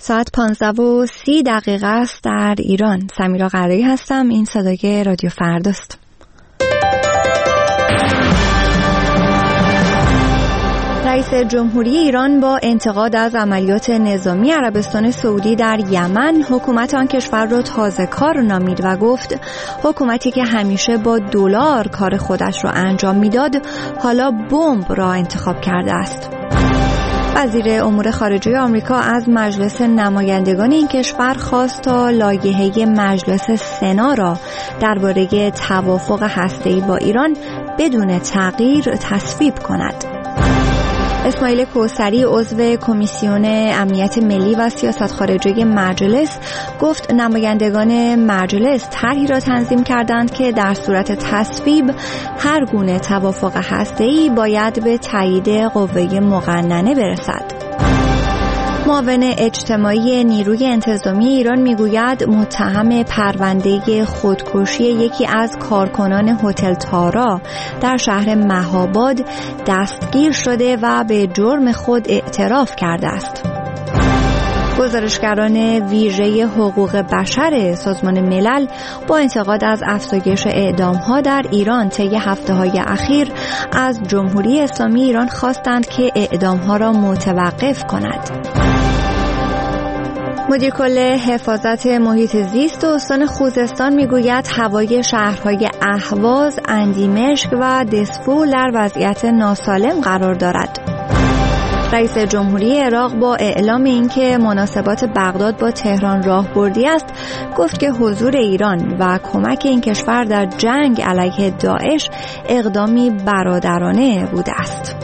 ساعت 15:30 است در ایران. سمیرا قرایی هستم. این صدای رادیو فرداست. رئیس جمهوری ایران با انتقاد از عملیات نظامی عربستان سعودی در یمن حکومت آن کشور را تازه‌کار نامید و گفت حکومتی که همیشه با دلار کار خودش را انجام میداد حالا بمب را انتخاب کرده است. وزیر امور خارجه آمریکا از مجلس نمایندگان این کشور خواست تا لایحه مجلس سنا را درباره توافق هسته‌ای با ایران بدون تغییر تصویب کند. اسماعیل کوثری عضو کمیسیون امنیت ملی و سیاست خارجه مجلس گفت نمایندگان مجلس طرحی را تنظیم کردند که در صورت تصویب هر گونه توافق هسته‌ای باید به تایید قوه مقننه برسد. معاون اجتماعی نیروی انتظامی ایران میگوید متهم پرونده خودکشی یکی از کارکنان هتل تارا در شهر مهاباد دستگیر شده و به جرم خود اعتراف کرده است. گزارشگران ویژه حقوق بشر سازمان ملل با انتقاد از افزایش اعدام‌ها در ایران طی هفته‌های اخیر از جمهوری اسلامی ایران خواستند که اعدام‌ها را متوقف کند. مدیر کل حفاظت محیط زیست استان خوزستان میگوید هوای شهرهای اهواز، اندیمشک و دسفول در وضعیت ناسالم قرار دارد. رئیس جمهوری عراق با اعلام اینکه مناسبات بغداد با تهران راهبردی است، گفت که حضور ایران و کمک این کشور در جنگ علیه داعش اقدامی برادرانه بوده است.